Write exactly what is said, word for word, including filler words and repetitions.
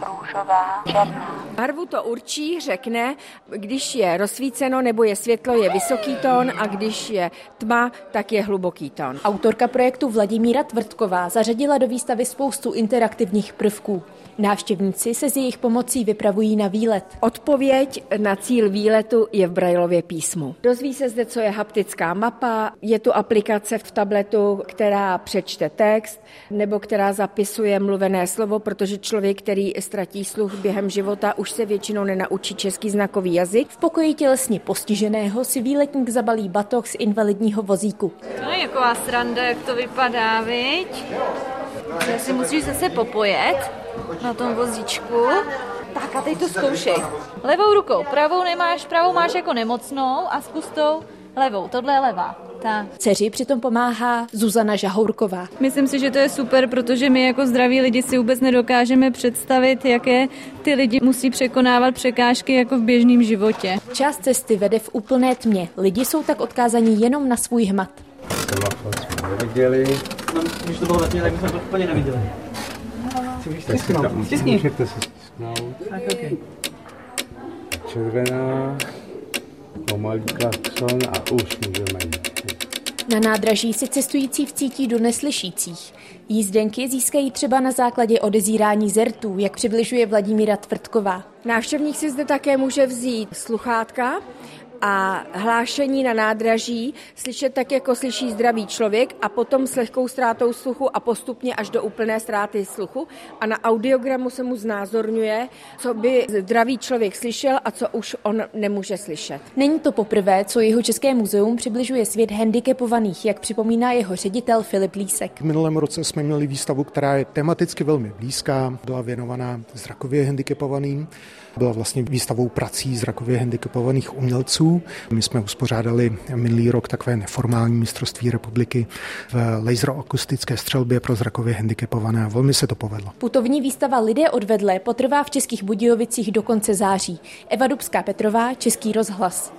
růžová, černá. Barvu to určí, řekne, když je rozsvíceno nebo je světlo, je vysoký tón a když je tma, tak je hluboký tón. Autorka projektu Vladimíra Tvrtková zařadila do výstavy spoustu interaktivních prvků. Návštěvníci se s jejich pomocí vypravují na výlet. Odpověď na cíl výletu je v Braillově písmu. Dozví se zde, co je haptická mapa, je tu aplikace v tabletu, která přečte text nebo která zapisuje mluvené slovo, protože člověk, který ztratí sluch během života, už se většinou nenaučí český znakový jazyk. V pokoji tělesně postiženého si výletník zabalí batoh z invalidního vozíku. To je jaková sranda, jak to vypadá, viď? Já si musíš zase popojet na tom vozíčku. Tak a teď to zkoušej. Levou rukou, pravou nemáš, pravou máš jako nemocnou a s pustou levou. Tohle je levá. Ta. Dceři přitom pomáhá Zuzana Žahourková. Myslím si, že to je super, protože my jako zdraví lidi si vůbec nedokážeme představit, jaké ty lidi musí překonávat překážky jako v běžném životě. Část cesty vede v úplné tmě. Lidi jsou tak odkázaní jenom na svůj hmat. Semafor jsme neviděli. No, když to bylo ve tmě, tak jsme to úplně neviděli. Stiskni. Můžete se stisknout. Tak, okay. Červená, pomalý klakson a už můžeme jít. Na nádraží se cestující vcítí do neslyšících. Jízdenky získají třeba na základě odezírání zertů, jak přibližuje Vladimíra Tvrtková. Návštěvník si zde také může vzít sluchátka a hlášení na nádraží slyšet tak, jako slyší zdravý člověk a potom s lehkou ztrátou sluchu a postupně až do úplné ztráty sluchu. A na audiogramu se mu znázorňuje, co by zdravý člověk slyšel a co už on nemůže slyšet. Není to poprvé, co Jihočeské muzeum přibližuje svět handicapovaných, jak připomíná jeho ředitel Filip Lísek. V minulém roce jsme měli výstavu, která je tematicky velmi blízká, byla věnovaná zrakově handicapovaným. Byla vlastně výstavou prací zrakově handicapovaných umělců. My jsme uspořádali minulý rok takové neformální mistrovství republiky v laseroakustické střelbě pro zrakově handicapované a velmi se to povedlo. Putovní výstava Lidé odvedle potrvá v Českých Budějovicích do konce září. Eva Dubská Petrová, Český rozhlas.